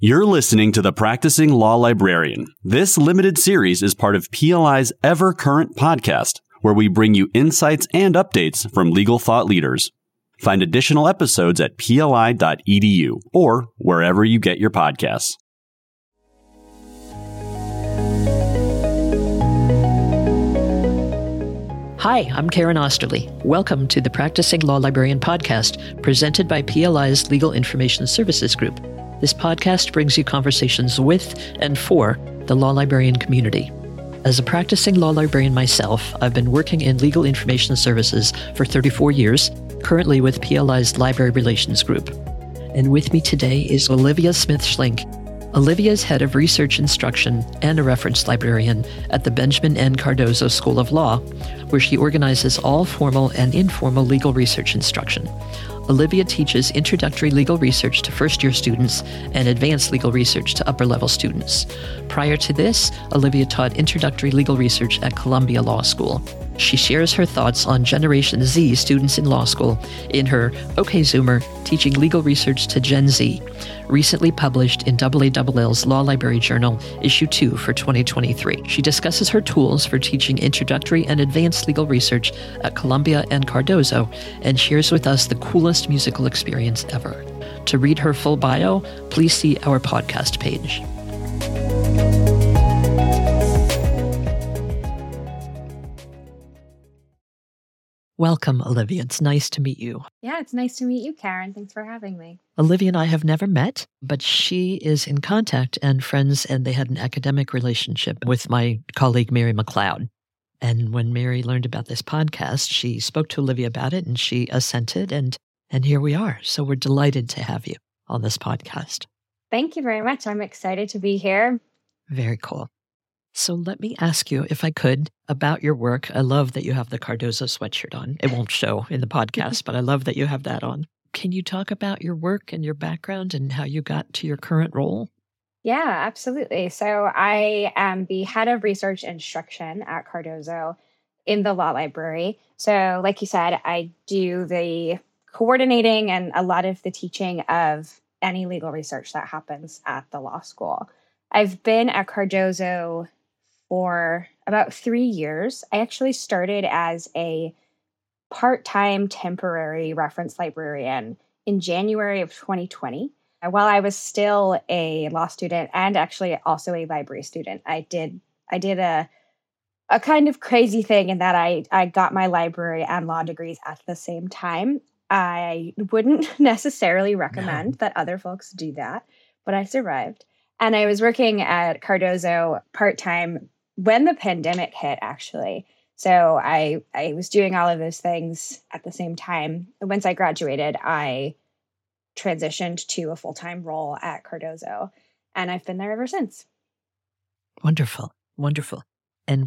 You're listening to The Practicing Law Librarian. This limited series is part of PLI's Ever Current podcast, where we bring you insights and updates from legal thought leaders. Find additional episodes at pli.edu or wherever you get your podcasts. Hi, I'm Karen Osterly. Welcome to the Practicing Law Librarian podcast, presented by PLI's Legal Information Services Group. This podcast brings you conversations with and for the law librarian community. As a practicing law librarian myself, I've been working in legal information services for 34 years, currently with PLI's Library Relations Group. And with me today is Olivia Smith-Schlink. Olivia is head of research instruction and a reference librarian at the Benjamin N. Cardozo School of Law, where she organizes all formal and informal legal research instruction. Olivia teaches introductory legal research to first-year students and advanced legal research to upper-level students. Prior to this, Olivia taught introductory legal research at Columbia Law School. She shares her thoughts on Generation Z students in law school in her OK Zoomer, Teaching Legal Research to Gen Z, recently published in AALL's Law Library Journal, Issue 2 for 2023. She discusses her tools for teaching introductory and advanced legal research at Columbia and Cardozo, and shares with us the coolest musical experience ever. To read her full bio, please see our podcast page. Welcome, Olivia. It's nice to meet you. Yeah, it's nice to meet you, Karen. Thanks for having me. Olivia and I have never met, but she is in contact and friends, and they had an academic relationship with my colleague, Mary McLeod. And when Mary learned about this podcast, she spoke to Olivia about it, and she assented, and here we are. So we're delighted to have you on this podcast. Thank you very much. I'm excited to be here. Very cool. So let me ask you, if I could, about your work. I love that you have the Cardozo sweatshirt on. It won't show in the podcast, but I love that you have that on. Can you talk about your work and your background and how you got to your current role? Yeah, absolutely. So I am the head of research instruction at Cardozo in the law library. So like you said, I do the coordinating and a lot of the teaching of any legal research that happens at the law school. I've been at Cardozo for about 3 years. I actually started as a part-time temporary reference librarian in January of 2020. While I was still a law student and actually also a library student, I did a kind of crazy thing in that I got my library and law degrees at the same time. I wouldn't necessarily recommend that other folks do that, but I survived. And I was working at Cardozo part-time when the pandemic hit, actually. So I was doing all of those things at the same time. Once I graduated, I transitioned to a full-time role at Cardozo, and I've been there ever since. Wonderful, wonderful. And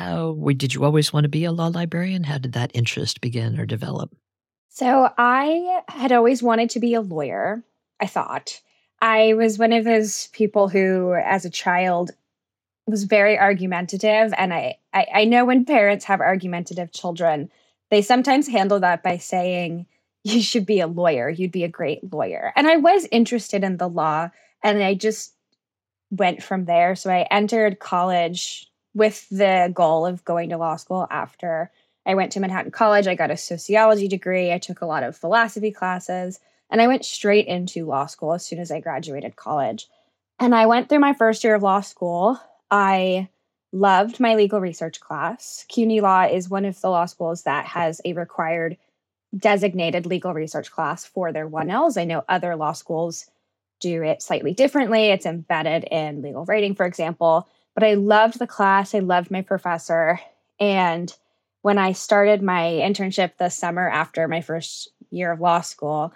did you always want to be a law librarian? How did that interest begin or develop? So I had always wanted to be a lawyer, I thought. I was one of those people who, as a child, was very argumentative. And I know when parents have argumentative children, they sometimes handle that by saying, you should be a lawyer. You'd be a great lawyer. And I was interested in the law, and I just went from there. So I entered college with the goal of going to law school after. I went to Manhattan College. I got a sociology degree. I took a lot of philosophy classes. And I went straight into law school as soon as I graduated college. And I went through my first year of law school. I loved my legal research class. CUNY Law is one of the law schools that has a required designated legal research class for their 1Ls. I know other law schools do it slightly differently. It's embedded in legal writing, for example. But I loved the class. I loved my professor. And when I started my internship the summer after my first year of law school,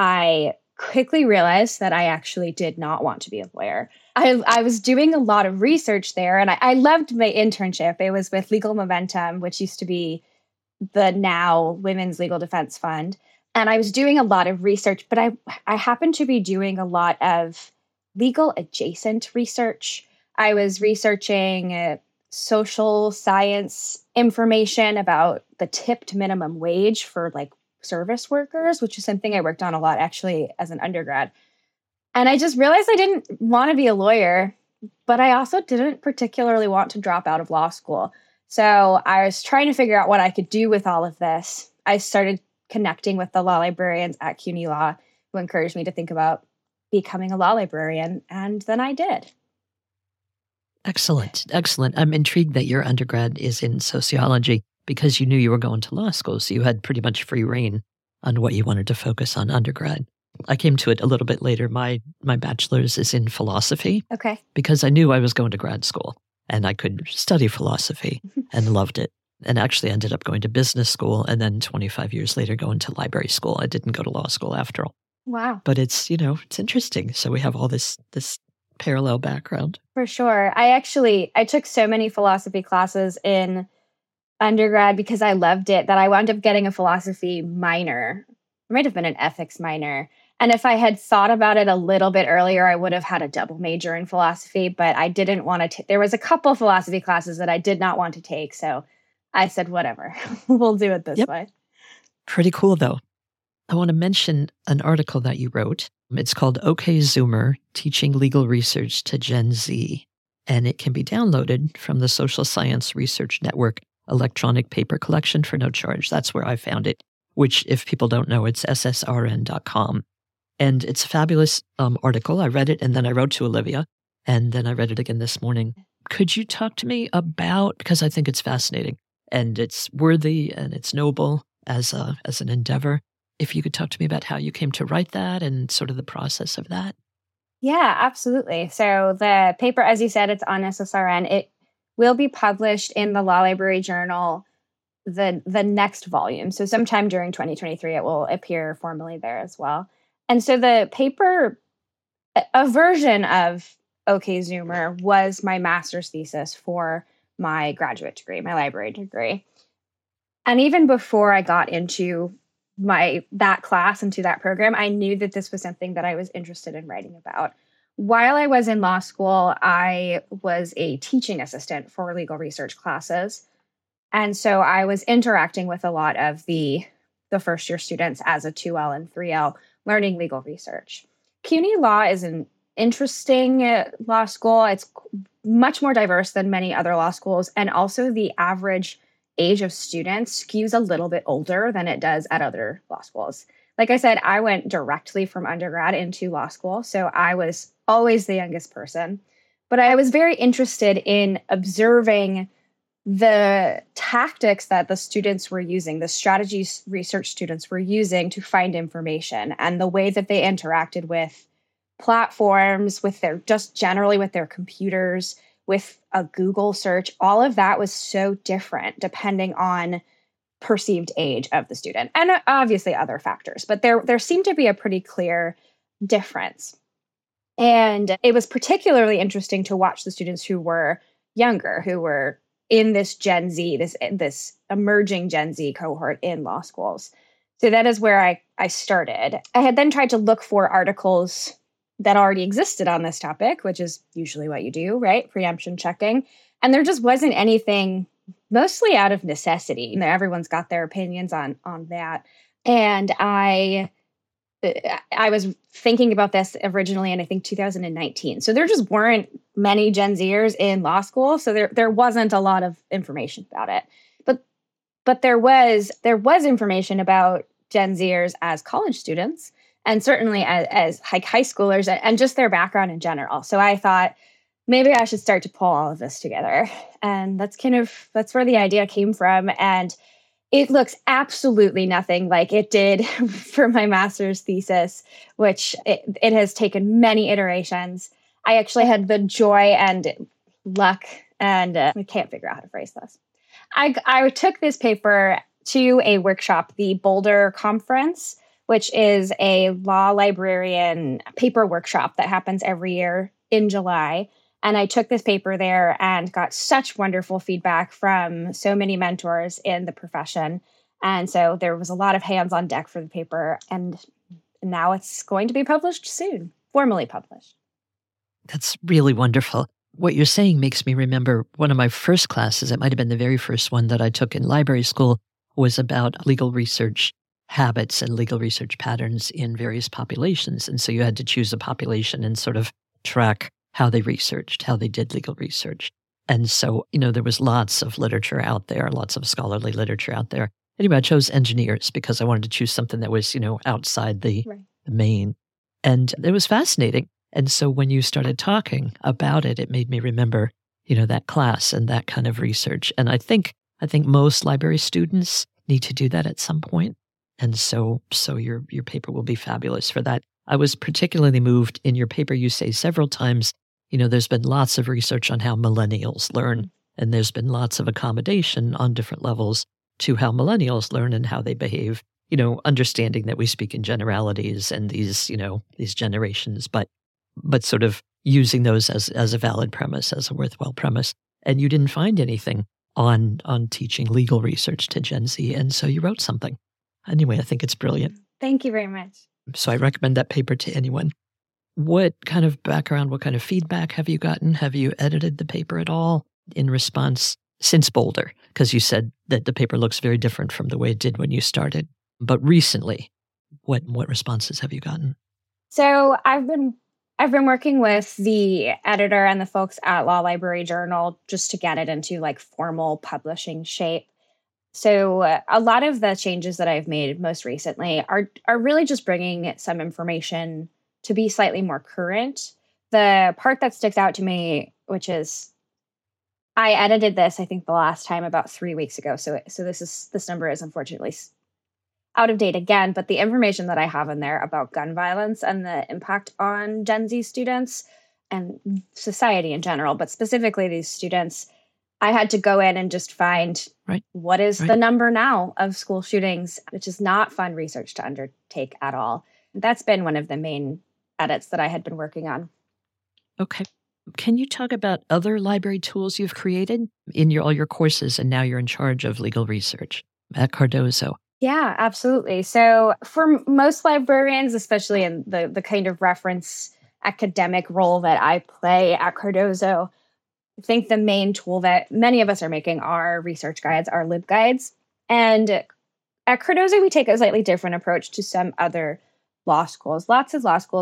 I quickly realized that I actually did not want to be a lawyer. I was doing a lot of research there, and I loved my internship. It was with Legal Momentum, which used to be the now Women's Legal Defense Fund. And I was doing a lot of research, but I happened to be doing a lot of legal adjacent research. I was researching social science information about the tipped minimum wage for like service workers, which is something I worked on a lot actually as an undergrad. And I just realized I didn't want to be a lawyer, but I also didn't particularly want to drop out of law school. So I was trying to figure out what I could do with all of this. I started connecting with the law librarians at CUNY Law who encouraged me to think about becoming a law librarian. And then I did. Excellent. Excellent. I'm intrigued that your undergrad is in sociology because you knew you were going to law school. So you had pretty much free reign on what you wanted to focus on undergrad. I came to it a little bit later. My bachelor's is in philosophy. Okay. Because I knew I was going to grad school and I could study philosophy and loved it. And actually ended up going to business school and then 25 years later going to library school. I didn't go to law school after all. Wow. But it's interesting. So we have all this parallel background. For sure. I took so many philosophy classes in undergrad because I loved it that I wound up getting a philosophy minor. It might have been an ethics minor. And if I had thought about it a little bit earlier, I would have had a double major in philosophy, but I didn't want to. There was a couple philosophy classes that I did not want to take. So I said, whatever, we'll do it this way. Pretty cool, though. I want to mention an article that you wrote. It's called OK Zoomer, Teaching Legal Research to Gen Z. And it can be downloaded from the Social Science Research Network electronic paper collection for no charge. That's where I found it, which, if people don't know, it's ssrn.com. And it's a fabulous article. I read it, and then I wrote to Olivia, and then I read it again this morning. Could you talk to me about, because I think it's fascinating, and it's worthy, and it's noble as an endeavor, if you could talk to me about how you came to write that and sort of the process of that. Yeah, absolutely. So the paper, as you said, it's on SSRN. It will be published in the Law Library Journal, the next volume. So sometime during 2023, it will appear formally there as well. And so the paper, a version of OK Zoomer, was my master's thesis for my graduate degree, my library degree. And even before I got into that class, into that program, I knew that this was something that I was interested in writing about. While I was in law school, I was a teaching assistant for legal research classes. And so I was interacting with a lot of the first year students as a 2L and 3L learning legal research. CUNY Law is an interesting law school. It's much more diverse than many other law schools. And also the average age of students skews a little bit older than it does at other law schools. Like I said, I went directly from undergrad into law school, so I was always the youngest person. But I was very interested in observing the tactics that the students were using, the strategies research students were using to find information, and the way that they interacted with platforms, with their computers, with a Google search. All of that was so different depending on perceived age of the student, and obviously other factors. But there seemed to be a pretty clear difference. And it was particularly interesting to watch the students who were younger, who were in this Gen Z, this emerging Gen Z cohort in law schools. So that is where I started. I had then tried to look for articles that already existed on this topic, which is usually what you do, right? Preemption checking. And there just wasn't anything, mostly out of necessity. You know, everyone's got their opinions on that. And I was thinking about this originally in, I think, 2019. So there just weren't many Gen Zers in law school. So there wasn't a lot of information about it. But there was information about Gen Zers as college students, and certainly as high schoolers, and just their background in general. So I thought maybe I should start to pull all of this together. And that's where the idea came from. And it looks absolutely nothing like it did for my master's thesis, which it has taken many iterations. I actually had the joy and luck, and I can't figure out how to phrase this. I took this paper to a workshop, the Boulder Conference, which is a law librarian paper workshop that happens every year in July. And I took this paper there and got such wonderful feedback from so many mentors in the profession. And so there was a lot of hands on deck for the paper. And now it's going to be published soon, formally published. That's really wonderful. What you're saying makes me remember one of my first classes. It might have been the very first one that I took in library school, was about legal research. habits and legal research patterns in various populations. And so you had to choose a population and sort of track how they researched, how they did legal research. And so, there was lots of literature out there, lots of scholarly literature out there. Anyway, I chose engineers because I wanted to choose something that was, outside the main. And it was fascinating. And so when you started talking about it, it made me remember, that class and that kind of research. And I think most library students need to do that at some point. And so your paper will be fabulous for that. I was particularly moved in your paper. You say several times, there's been lots of research on how millennials learn, and there's been lots of accommodation on different levels to how millennials learn and how they behave, understanding that we speak in generalities and these generations, but sort of using those as a valid premise, as a worthwhile premise. And you didn't find anything on teaching legal research to Gen Z, and so you wrote something. Anyway, I think it's brilliant. Thank you very much. So I recommend that paper to anyone. What kind of background, what kind of feedback have you gotten? Have you edited the paper at all in response since Boulder? Because you said that the paper looks very different from the way it did when you started. But recently, what responses have you gotten? So I've been working with the editor and the folks at Law Library Journal just to get it into formal publishing shape. So a lot of the changes that I've made most recently are really just bringing some information to be slightly more current. The part that sticks out to me, which is I edited this, I think the last time about 3 weeks ago. So this number is unfortunately out of date again, but the information that I have in there about gun violence and the impact on Gen Z students and society in general, but specifically these students, I had to go in and just find what is the number now of school shootings, which is not fun research to undertake at all. That's been one of the main edits that I had been working on. Okay. Can you talk about other library tools you've created in all your courses, and now you're in charge of legal research at Cardozo? Yeah, absolutely. So for most librarians, especially in the kind of reference academic role that I play at Cardozo, I think the main tool that many of us are making are research guides, our LibGuides. And at Cardozo, we take a slightly different approach to some other law schools. Lots of law schools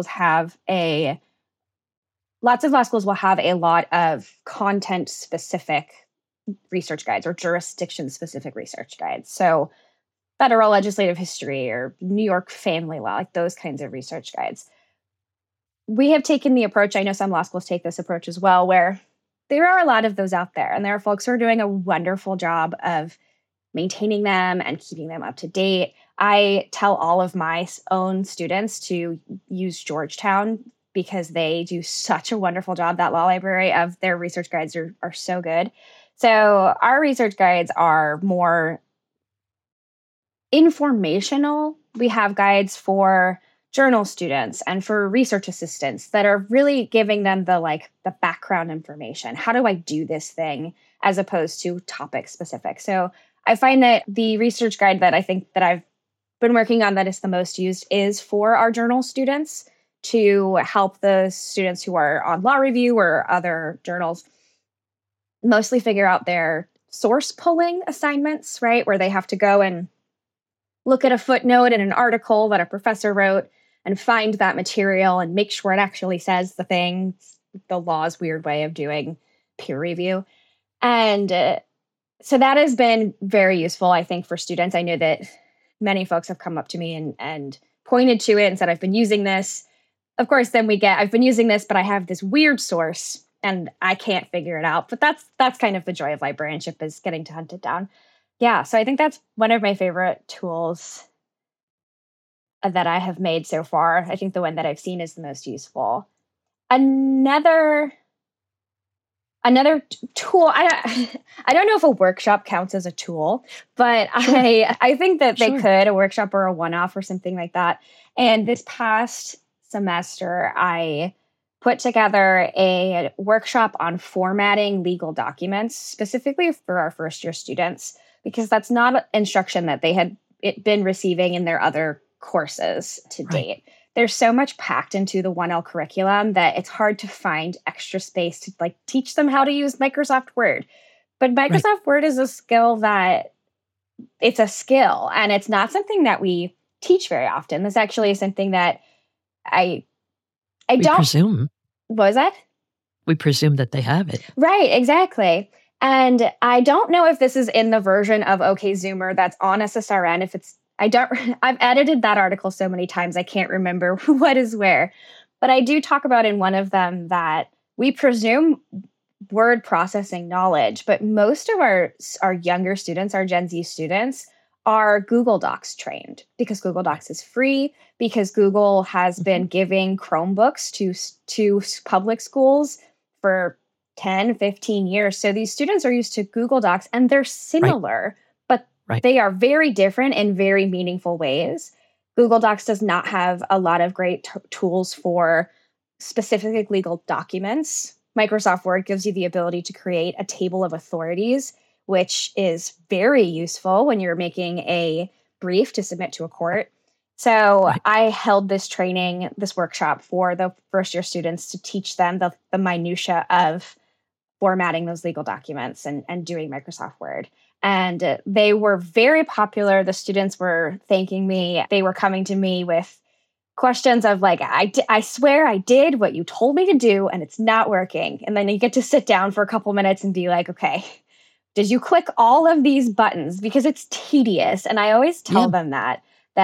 will have a lot of content-specific research guides or jurisdiction-specific research guides. So federal legislative history or New York family law, those kinds of research guides. We have taken the approach, I know some law schools take this approach as well, where there are a lot of those out there, and there are folks who are doing a wonderful job of maintaining them and keeping them up to date. I tell all of my own students to use Georgetown because they do such a wonderful job. That law library of their research guides are so good. So our research guides are more informational. We have guides for journal students and for research assistants that are really giving them the background information. How do I do this thing, as opposed to topic specific? So I find that the research guide that I think that I've been working on that is the most used is for our journal students, to help the students who are on law review or other journals mostly figure out their source pulling assignments, right? Where they have to go and look at a footnote in an article that a professor wrote and find that material and make sure it actually says the thing, the law's weird way of doing peer review. And so that has been very useful, I think, for students. I know that many folks have come up to me and pointed to it and said, I've been using this. Of course, then I've been using this, but I have this weird source and I can't figure it out. But that's kind of the joy of librarianship, is getting to hunt it down. Yeah, so I think that's one of my favorite tools that I have made so far. I think the one that I've seen is the most useful. Another tool, I don't know if a workshop counts as a tool, but I think that they could, a workshop or a one-off or something like that. And this past semester, I put together a workshop on formatting legal documents, specifically for our first-year students, because that's not instruction that they had been receiving in their other courses to date. There's so much packed into the 1L curriculum that it's hard to find extra space to teach them how to use Microsoft Word. But Microsoft Word is a skill and it's not something that we teach very often. This actually is something that I We don't. presume. What was that? We presume that they have it. Right, exactly. And I don't know if this is in the version of OKZoomer that's on SSRN. If it's, I've edited that article so many times, I can't remember what is where. But I do talk about in one of them that we presume word processing knowledge, but most of our younger students, our Gen Z students, are Google Docs trained because Google Docs is free, because Google has been giving Chromebooks to public schools for 10, 15 years. So these students are used to Google Docs and they're similar, but they are very different in very meaningful ways. Google Docs does not have a lot of great tools for specific legal documents. Microsoft Word gives you the ability to create a table of authorities, which is very useful when you're making a brief to submit to a court. So I held this training, this workshop for the first year students to teach them the minutia of formatting those legal documents and doing Microsoft Word. And they were very popular. The students were thanking me. They were coming to me with questions of like, I swear I did what you told me to do and it's not working. And then you get to sit down for a couple minutes and be like, okay, did you click all of these buttons? Because it's tedious. And I always tell them that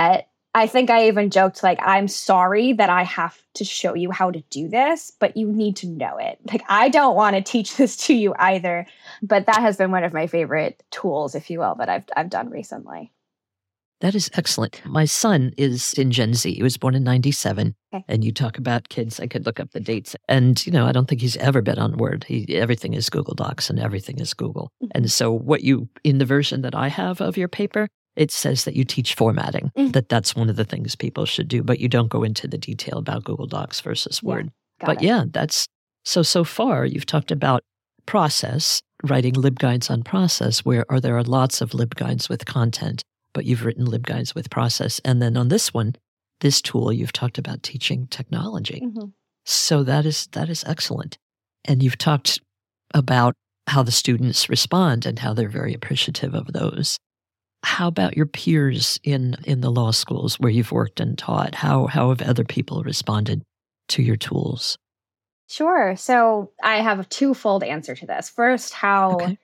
I think I even joked, like, I'm sorry that I have to show you how to do this, but you need to know it. Like, I don't want to teach this to you either. But that has been one of my favorite tools, if you will, that I've done recently. That is excellent. My son is in Gen Z. He was born in 97. Okay. And you talk about kids, I could look up the dates. And, I don't think he's ever been on Word. Everything is Google Docs and everything is Google. Mm-hmm. And so in the version that I have of your paper, it says that you teach formatting, that's one of the things people should do, but you don't go into the detail about Google Docs versus Word. That's so far you've talked about process, writing LibGuides on process, where there are lots of LibGuides with content, but you've written LibGuides with process. And then on this tool, you've talked about teaching technology. Mm-hmm. So that is excellent. And you've talked about how the students respond and how they're very appreciative of those. How about your peers in the law schools where you've worked and taught? How have other people responded to your tools? Sure. So I have a twofold answer to this. First, how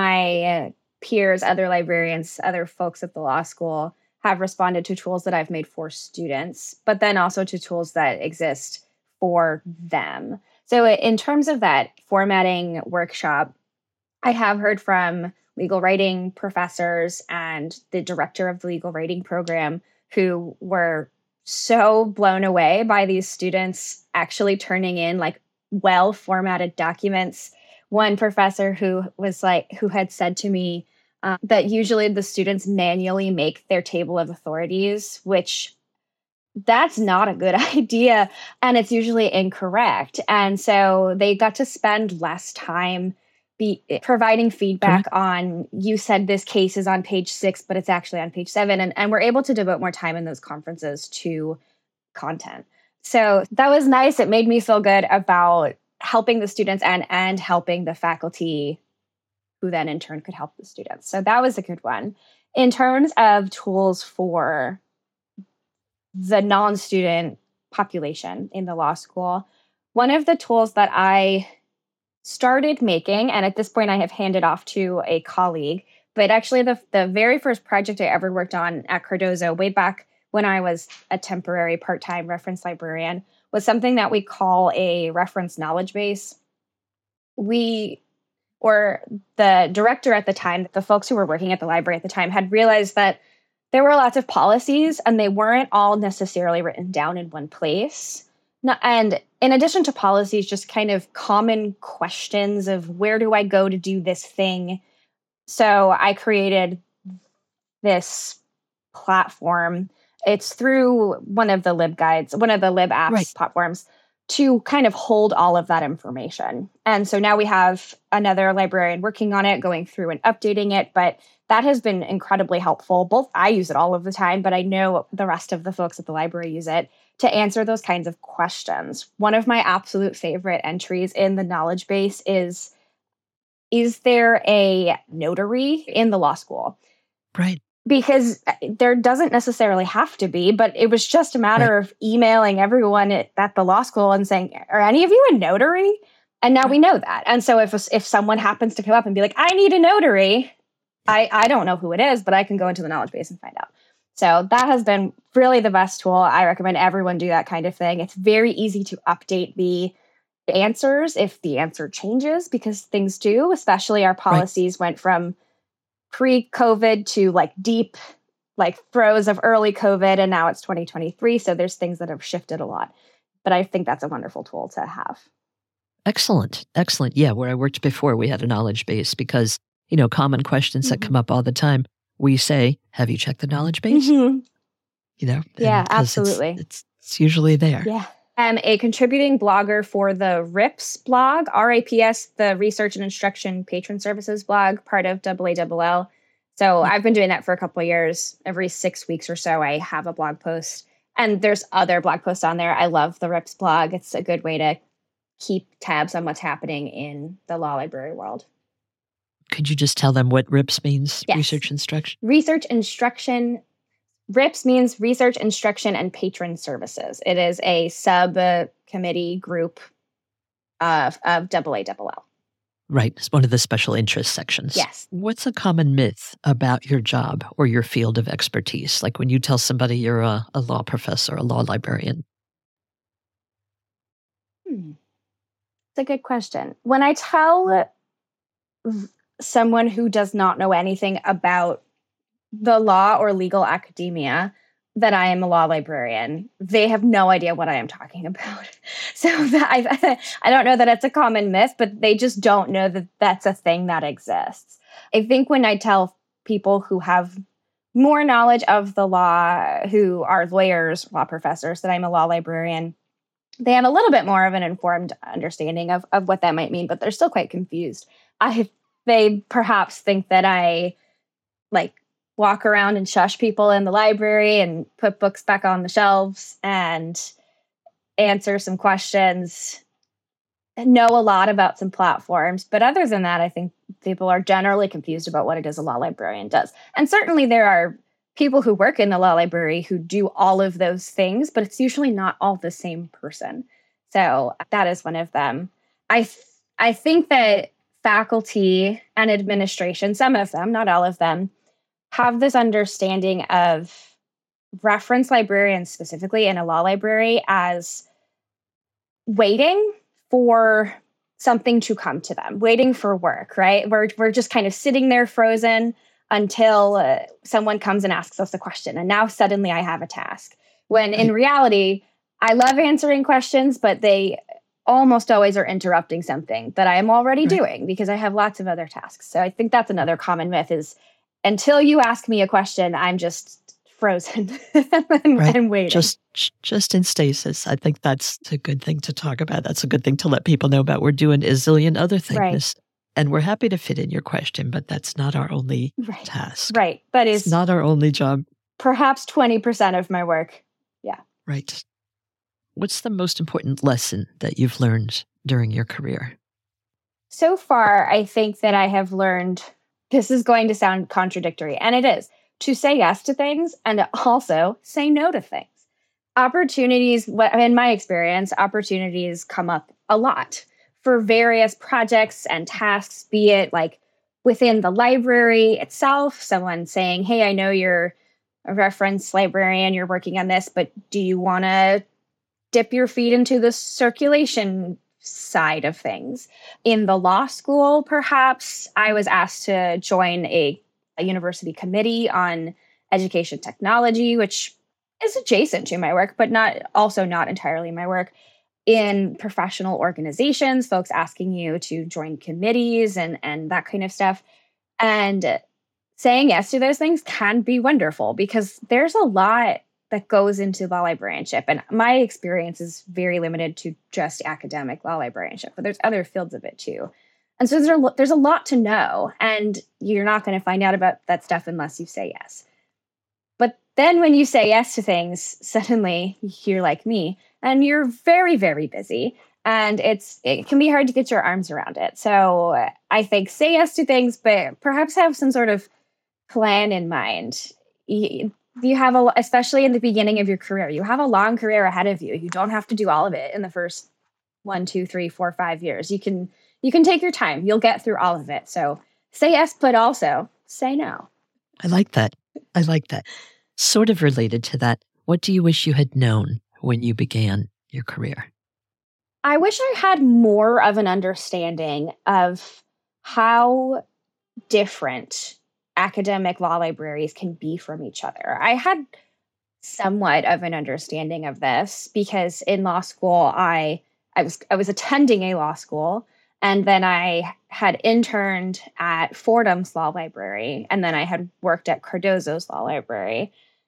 my peers, other librarians, other folks at the law school have responded to tools that I've made for students, but then also to tools that exist for them. So in terms of that formatting workshop, I have heard from legal writing professors and the director of the legal writing program who were so blown away by these students actually turning in like well-formatted documents. One professor who had said to me that usually the students manually make their table of authorities, which that's not a good idea. And it's usually incorrect. And so they got to spend less time providing feedback on, you said this case is on page 6, but it's actually on page 7. And we're able to devote more time in those conferences to content. So that was nice. It made me feel good about helping the students and helping the faculty who then in turn could help the students. So that was a good one. In terms of tools for the non-student population in the law school, one of the tools that I started making, and at this point I have handed off to a colleague, but actually the very first project I ever worked on at Cardozo, way back when I was a temporary part-time reference librarian, was something that we call a reference knowledge base. The director at the time, the folks who were working at the library at the time, had realized that there were lots of policies and they weren't all necessarily written down in one place. And in addition to policies, just kind of common questions of where do I go to do this thing? So I created this platform. It's through one of the LibGuides, one of the LibApps platforms, to kind of hold all of that information. And so now we have another librarian working on it, going through and updating it. But that has been incredibly helpful. Both I use it all of the time, but I know the rest of the folks at the library use it to answer those kinds of questions. One of my absolute favorite entries in the knowledge base is there a notary in the law school? Right. because there doesn't necessarily have to be, but it was just a matter of emailing everyone at the law school and saying, are any of you a notary? And now we know that. And so if someone happens to come up and be like, I need a notary, I don't know who it is, but I can go into the knowledge base and find out. So that has been really the best tool. I recommend everyone do that kind of thing. It's very easy to update the answers if the answer changes, because things do, especially our policies went from pre-COVID to like deep, like throes of early COVID, and now it's 2023. So there's things that have shifted a lot. But I think that's a wonderful tool to have. Excellent. Excellent. Yeah, where I worked before, we had a knowledge base because, common questions that come up all the time. We say, have you checked the knowledge base? Yeah, absolutely. It's usually there. Yeah. I'm a contributing blogger for the RIPS blog, RAPS, the Research and Instruction Patron Services blog, part of AALL. So I've been doing that for a couple of years. Every 6 weeks or so, I have a blog post. And there's other blog posts on there. I love the RIPS blog. It's a good way to keep tabs on what's happening in the law library world. Could you just tell them what RIPS means? Yes. Research instruction? Research instruction. RIPS means Research Instruction and Patron Services. It is a subcommittee group of AALL. Right. It's one of the special interest sections. Yes. What's a common myth about your job or your field of expertise? Like when you tell somebody you're a law professor, a law librarian. It's a good question. When I tell someone who does not know anything about the law or legal academia that I am a law librarian, they have no idea what I am talking about. So I don't know that it's a common myth, but they just don't know that that's a thing that exists. I think when I tell people who have more knowledge of the law, who are lawyers, law professors, that I'm a law librarian, they have a little bit more of an informed understanding of what that might mean, but they're still quite confused. They perhaps think that I walk around and shush people in the library and put books back on the shelves and answer some questions, know a lot about some platforms. But other than that, I think people are generally confused about what it is a law librarian does. And certainly there are people who work in the law library who do all of those things, but it's usually not all the same person. So that is one of them. I think that faculty and administration, some of them, not all of them, have this understanding of reference librarians specifically in a law library as waiting for something to come to them, waiting for work, right? We're just kind of sitting there frozen until someone comes and asks us a question. And now suddenly I have a task. When in reality, I love answering questions, but they almost always are interrupting something that I am already doing because I have lots of other tasks. So I think that's another common myth is until you ask me a question, I'm just frozen and waiting. Just in stasis. I think that's a good thing to talk about. That's a good thing to let people know about. We're doing a zillion other things. Right. And we're happy to fit in your question, but that's not our only task. Right. But it's not our only job. Perhaps 20% of my work. Yeah. Right. What's the most important lesson that you've learned during your career? So far, I think that I have learned, this is going to sound contradictory, and it is, to say yes to things and also say no to things. Opportunities, in my experience, opportunities come up a lot for various projects and tasks, be it like within the library itself, someone saying, hey, I know you're a reference librarian, you're working on this, but do you want to dip your feet into the circulation side of things? In the law school, perhaps, I was asked to join a university committee on education technology, which is adjacent to my work, but not entirely my work. In professional organizations, folks asking you to join committees and that kind of stuff. And saying yes to those things can be wonderful because there's a lot that goes into law librarianship. And my experience is very limited to just academic law librarianship, but there's other fields of it too. And so there's a lot to know, and you're not going to find out about that stuff unless you say yes. But then when you say yes to things, suddenly you're like me, and you're very, very busy, and it can be hard to get your arms around it. So I think say yes to things, but perhaps have some sort of plan in mind. You have especially in the beginning of your career, you have a long career ahead of you. You don't have to do all of it in the first 1, 2, 3, 4, 5 years. You can take your time. You'll get through all of it. So say yes, but also say no. I like that. Sort of related to that, what do you wish you had known when you began your career? I wish I had more of an understanding of how different academic law libraries can be from each other. I had somewhat of an understanding of this because in law school, I was attending a law school, and then I had interned at Fordham's Law Library, and then I had worked at Cardozo's Law Library.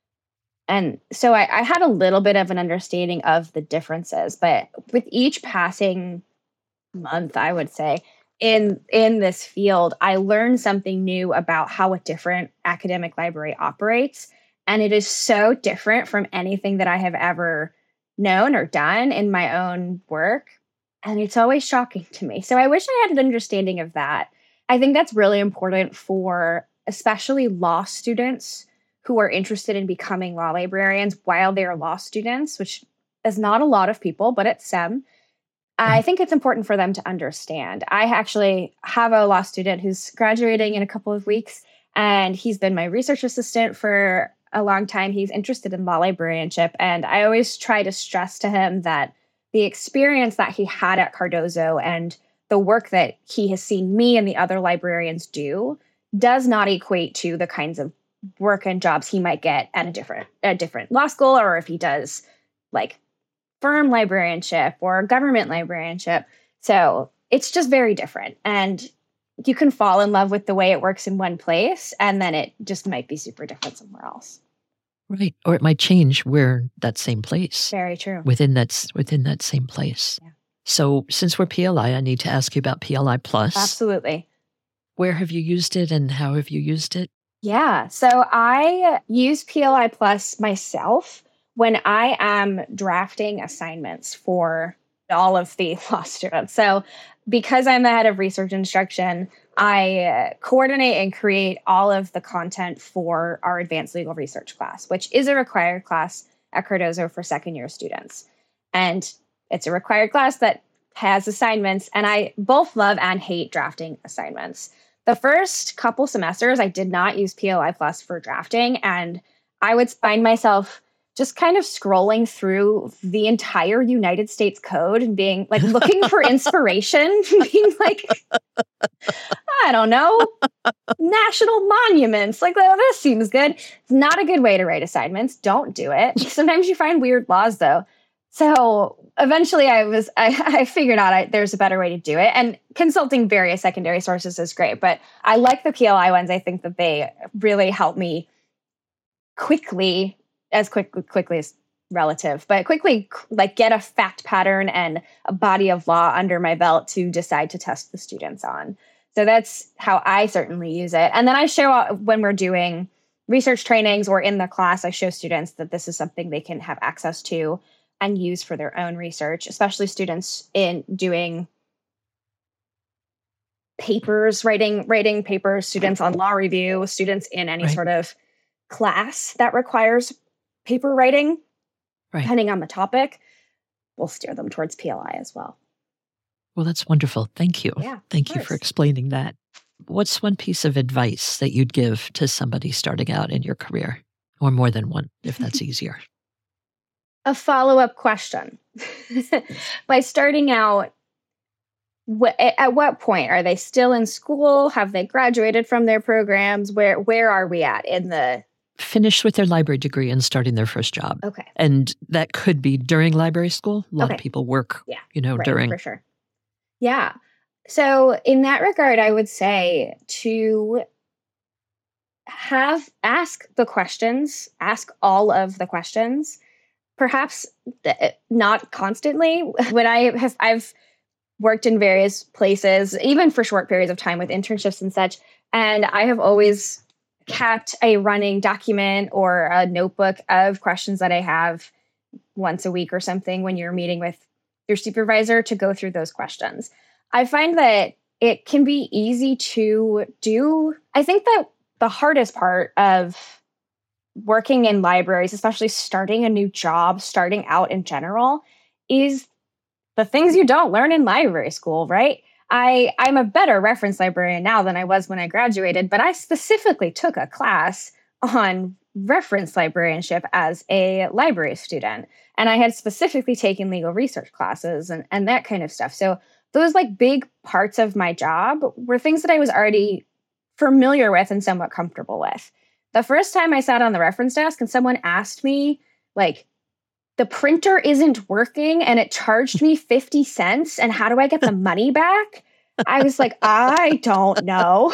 And so I had a little bit of an understanding of the differences, but with each passing month, I would say, in this field, I learned something new about how a different academic library operates. And it is so different from anything that I have ever known or done in my own work. And it's always shocking to me. So I wish I had an understanding of that. I think that's really important for especially law students who are interested in becoming law librarians while they are law students, which is not a lot of people, but it's some. I think it's important for them to understand. I actually have a law student who's graduating in a couple of weeks, and he's been my research assistant for a long time. He's interested in law librarianship, and I always try to stress to him that the experience that he had at Cardozo and the work that he has seen me and the other librarians do does not equate to the kinds of work and jobs he might get at a different law school, or if he does like firm librarianship or government librarianship. So it's just very different. And you can fall in love with the way it works in one place, and then it just might be super different somewhere else. Right. Or it might change where that same place. Very true. Within that same place. Yeah. So since we're PLI, I need to ask you about PLI Plus. Absolutely. Where have you used it and how have you used it? Yeah. So I use PLI Plus myself when I am drafting assignments for all of the law students. So because I'm the head of research instruction, I coordinate and create all of the content for our advanced legal research class, which is a required class at Cardozo for second-year students. And it's a required class that has assignments, and I both love and hate drafting assignments. The first couple semesters, I did not use PLI Plus for drafting, and I would find myself just kind of scrolling through the entire United States Code and being like, looking for inspiration, being like, I don't know, national monuments. Like, oh, this seems good. It's not a good way to write assignments. Don't do it. Sometimes you find weird laws, though. So eventually I figured out there's a better way to do it. And consulting various secondary sources is great. But I like the PLI ones. I think that they really help me quickly as relative, but quickly like get a fact pattern and a body of law under my belt to decide to test the students on. So that's how I certainly use it. And then I show when we're doing research trainings or in the class, I show students that this is something they can have access to and use for their own research, especially students in doing papers, writing papers, students on law review, students in any sort of class that requires paper writing, depending on the topic, we'll steer them towards PLI as well. Well, that's wonderful. Thank you. Yeah, Thank you for explaining that. What's one piece of advice that you'd give to somebody starting out in your career? Or more than one, if that's easier. A follow-up question. By starting out, at what point? Are they still in school? Have they graduated from their programs? Where are we at in the... Finished with their library degree and starting their first job. Okay. And that could be during library school. A lot of people work, during. For sure. Yeah. So in that regard, I would say to ask the questions, ask all of the questions, perhaps not constantly. When I've worked in various places, even for short periods of time with internships and such, and I have always kept a running document or a notebook of questions that I have once a week or something when you're meeting with your supervisor to go through those questions. I find that it can be easy to do. I think that the hardest part of working in libraries, especially starting a new job, starting out in general, is the things you don't learn in library school, right? I'm a better reference librarian now than I was when I graduated, but I specifically took a class on reference librarianship as a library student. And I had specifically taken legal research classes and that kind of stuff. So those like big parts of my job were things that I was already familiar with and somewhat comfortable with. The first time I sat on the reference desk and someone asked me, like, the printer isn't working and it charged me 50 cents, and how do I get the money back? I was like, I don't know.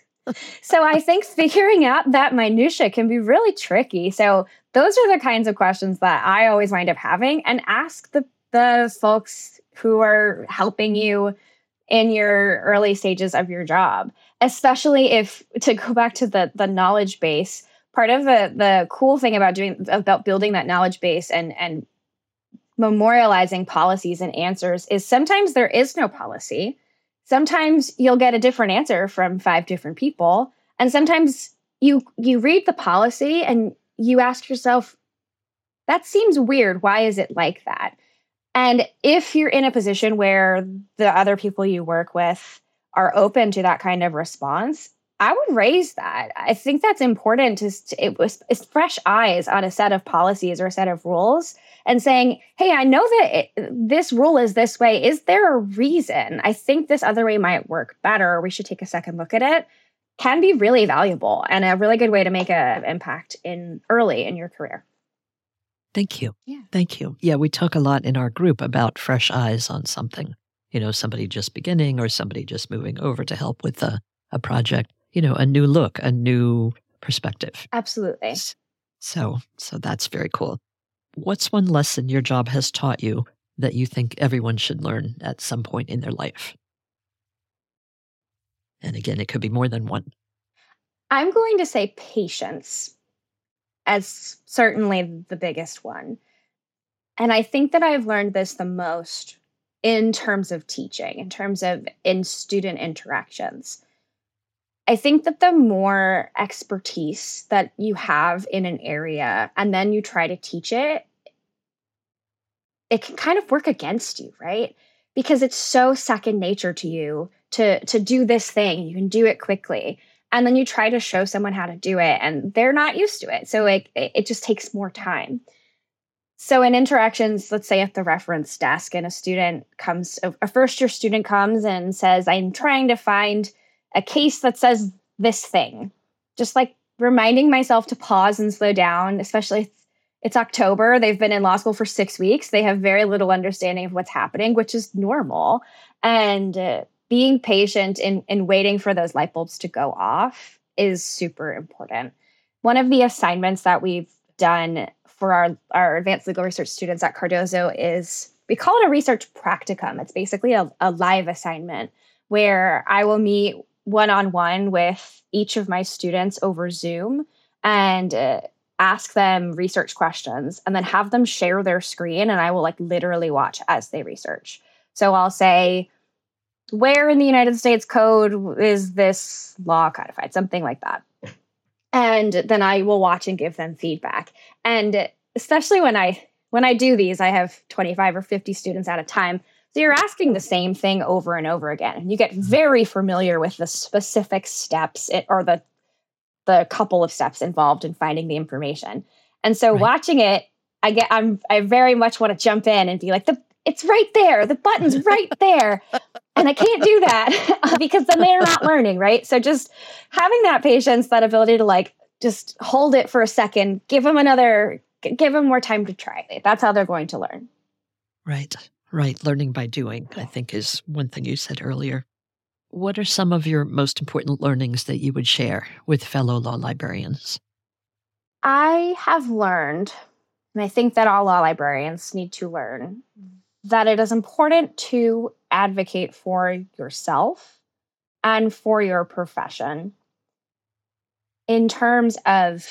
So I think figuring out that minutia can be really tricky. So those are the kinds of questions that I always wind up having, and ask the folks who are helping you in your early stages of your job, especially if, to go back to the knowledge base, part of the cool thing about building that knowledge base and memorializing policies and answers is sometimes there is no policy. Sometimes you'll get a different answer from 5 different people. And sometimes you read the policy and you ask yourself, that seems weird. Why is it like that? And if you're in a position where the other people you work with are open to that kind of response, I would raise that. I think that's important. It's fresh eyes on a set of policies or a set of rules, and saying, hey, I know that this rule is this way. Is there a reason? I think this other way might work better. We should take a second look at it. Can be really valuable and a really good way to make an impact early in your career. Thank you. Yeah. Thank you. Yeah, we talk a lot in our group about fresh eyes on something. Somebody just beginning or somebody just moving over to help with a project. A new look, a new perspective. Absolutely. So that's very cool. What's one lesson your job has taught you that you think everyone should learn at some point in their life? And again, it could be more than one. I'm going to say patience as certainly the biggest one. And I think that I've learned this the most in terms of teaching, in student interactions. I think that the more expertise that you have in an area and then you try to teach it, it can kind of work against you, right? Because it's so second nature to you to do this thing. You can do it quickly. And then you try to show someone how to do it and they're not used to it. So it just takes more time. So in interactions, let's say at the reference desk and a first-year student comes and says, I'm trying to find a case that says this thing. Just like reminding myself to pause and slow down, especially if it's October. They've been in law school for 6 weeks. They have very little understanding of what's happening, which is normal. And being patient in waiting for those light bulbs to go off is super important. One of the assignments that we've done for our advanced legal research students at Cardozo is, we call it a research practicum. It's basically a live assignment where I will meet one-on-one with each of my students over Zoom and ask them research questions and then have them share their screen, and I will literally watch as they research. So I'll say, where in the United States Code is this law codified? Something like that. And then I will watch and give them feedback. And especially when I do these, I have 25 or 50 students at a time. So you're asking the same thing over and over again. And you get very familiar with the specific steps or the couple of steps involved in finding the information. And so watching it, I very much want to jump in and be like, it's right there. The button's right there. And I can't do that because then they're not learning, right? So just having that patience, that ability to just hold it for a second, give them more time to try. That's how they're going to learn. Right. Learning by doing, I think, is one thing you said earlier. What are some of your most important learnings that you would share with fellow law librarians? I have learned, and I think that all law librarians need to learn, that it is important to advocate for yourself and for your profession in terms of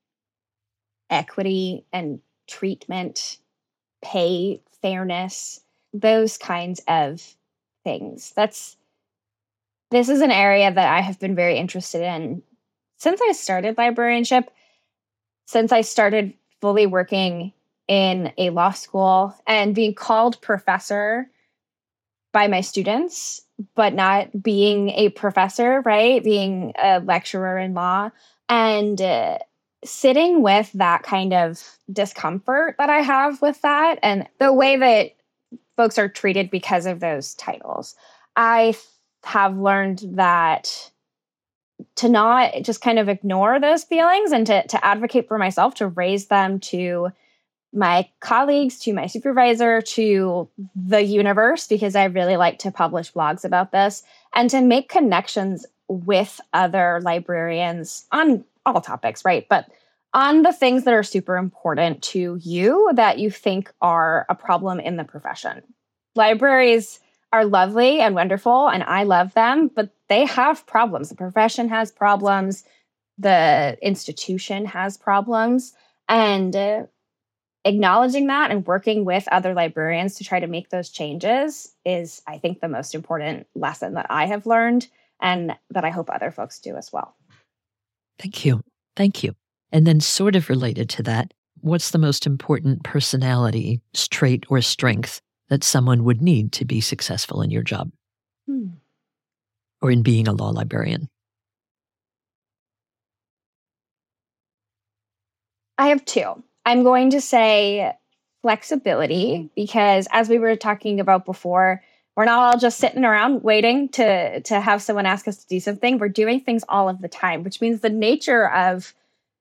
equity and treatment, pay, fairness, those kinds of things. This is an area that I have been very interested in since I started librarianship, since I started fully working in a law school and being called professor by my students, but not being a professor, right? Being a lecturer in law and sitting with that kind of discomfort that I have with that and the way that folks are treated because of those titles. I have learned that to not just kind of ignore those feelings and to advocate for myself, to raise them to my colleagues, to my supervisor, to the universe, because I really like to publish blogs about this, and to make connections with other librarians on all topics, right? But on the things that are super important to you that you think are a problem in the profession. Libraries are lovely and wonderful, and I love them, but they have problems. The profession has problems. The institution has problems. And acknowledging that and working with other librarians to try to make those changes is, I think, the most important lesson that I have learned and that I hope other folks do as well. Thank you. Thank you. And then sort of related to that, what's the most important personality trait or strength that someone would need to be successful in your job or in being a law librarian? I have two. I'm going to say flexibility because, as we were talking about before, we're not all just sitting around waiting to have someone ask us to do something. We're doing things all of the time, which means the nature of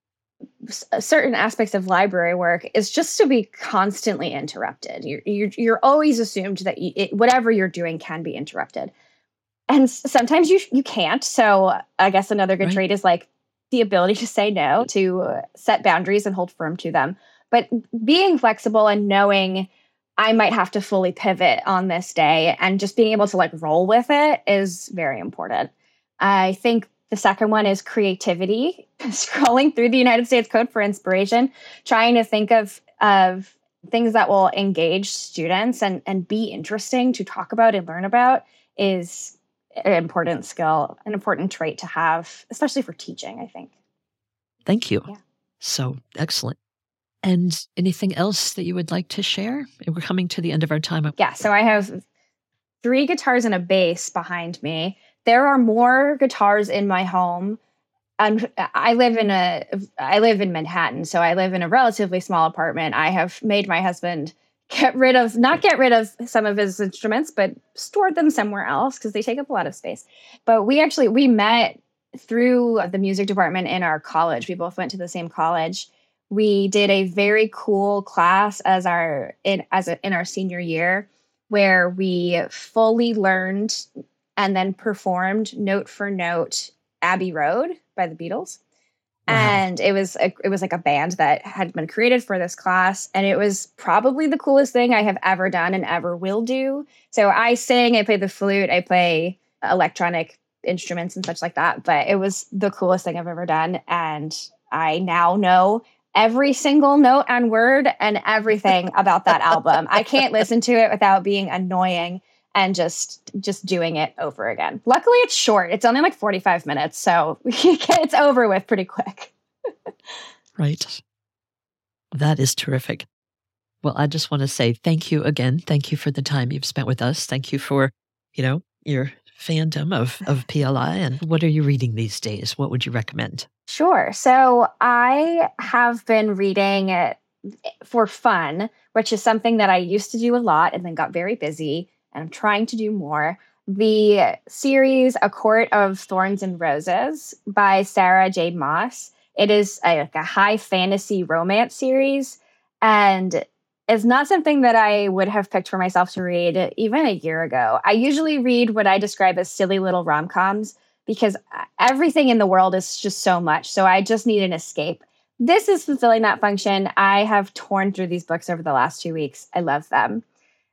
certain aspects of library work is just to be constantly interrupted. You're always assumed that whatever you're doing can be interrupted, and sometimes you can't. So I guess another good trait is like the ability to say no, to set boundaries and hold firm to them. But being flexible and knowing I might have to fully pivot on this day and just being able to like roll with it is very important. I think the second one is creativity. Scrolling through the United States Code for inspiration, trying to think of things that will engage students and be interesting to talk about and learn about is an important skill, an important trait to have, especially for teaching, I think. Thank you. Yeah. So excellent. And anything else that you would like to share? We're coming to the end of our time. Yeah, so I have 3 guitars and a bass behind me. There are more guitars in my home. And I live in Manhattan, so I live in a relatively small apartment. I have made my husband not get rid of some of his instruments, but stored them somewhere else because they take up a lot of space. But we met through the music department in our college. We both went to the same college. We did a very cool class in our senior year where we fully learned and then performed note for note Abbey Road by the Beatles. Wow. And it was like a band that had been created for this class. And it was probably the coolest thing I have ever done and ever will do. So I sing, I play the flute, I play electronic instruments and such like that. But it was the coolest thing I've ever done. And I now know every single note and word and everything about that album. I can't listen to it without being annoying and just doing it over again. Luckily, it's short. It's only like 45 minutes, so it's over with pretty quick. Right. That is terrific. Well, I just want to say thank you again. Thank you for the time you've spent with us. Thank you for, your fandom of PLI. And what are you reading these days? What would you recommend? Sure. So I have been reading for fun, which is something that I used to do a lot and then got very busy. And I'm trying to do more. The series A Court of Thorns and Roses by Sarah J. Maas. It is a high fantasy romance series, and it's not something that I would have picked for myself to read even a year ago. I usually read what I describe as silly little rom-coms because everything in the world is just so much, so I just need an escape. This is fulfilling that function. I have torn through these books over the last 2 weeks. I love them.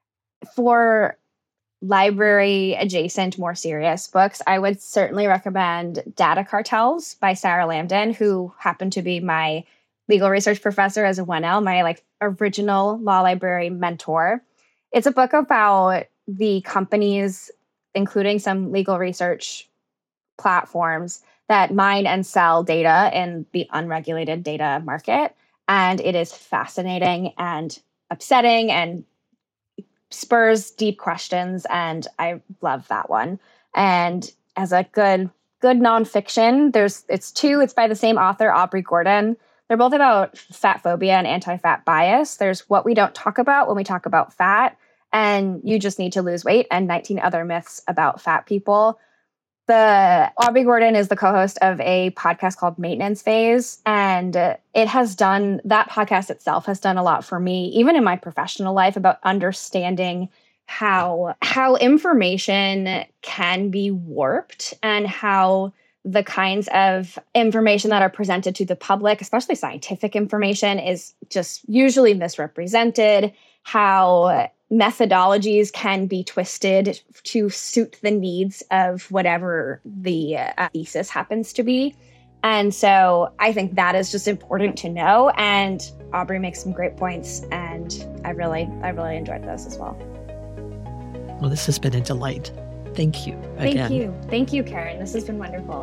For library adjacent, more serious books, I would certainly recommend Data Cartels by Sarah Lambden, who happened to be my legal research professor as a 1L, my original law library mentor. It's a book about the companies, including some legal research platforms, that mine and sell data in the unregulated data market. And it is fascinating and upsetting and spurs deep questions. And I love that one. And as a good nonfiction, it's by the same author, Aubrey Gordon. They're both about fat phobia and anti-fat bias. There's what we don't talk about when we talk about fat, and you just need to lose weight, and 19 other myths about fat people. Aubrey Gordon is the co-host of a podcast called Maintenance Phase, and that podcast itself has done a lot for me, even in my professional life, about understanding how information can be warped and how the kinds of information that are presented to the public, especially scientific information, is just usually misrepresented, how methodologies can be twisted to suit the needs of whatever the thesis happens to be. And so I think that is just important to know. And Aubrey makes some great points, and I really enjoyed this as well. Well, this has been a delight. Thank you again. Thank you, Karen. This has been wonderful.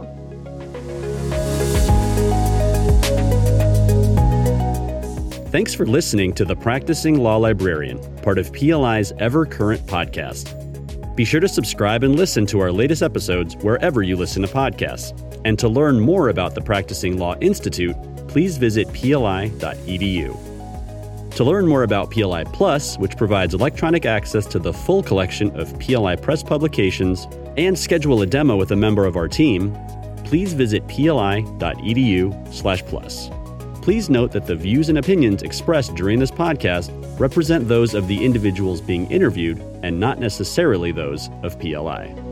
Thanks for listening to The Practicing Law Librarian, part of PLI's Ever Current podcast. Be sure to subscribe and listen to our latest episodes wherever you listen to podcasts. And to learn more about the Practicing Law Institute, please visit pli.edu. To learn more about PLI Plus, which provides electronic access to the full collection of PLI Press publications, and schedule a demo with a member of our team, please visit pli.edu/plus. Please note that the views and opinions expressed during this podcast represent those of the individuals being interviewed and not necessarily those of PLI.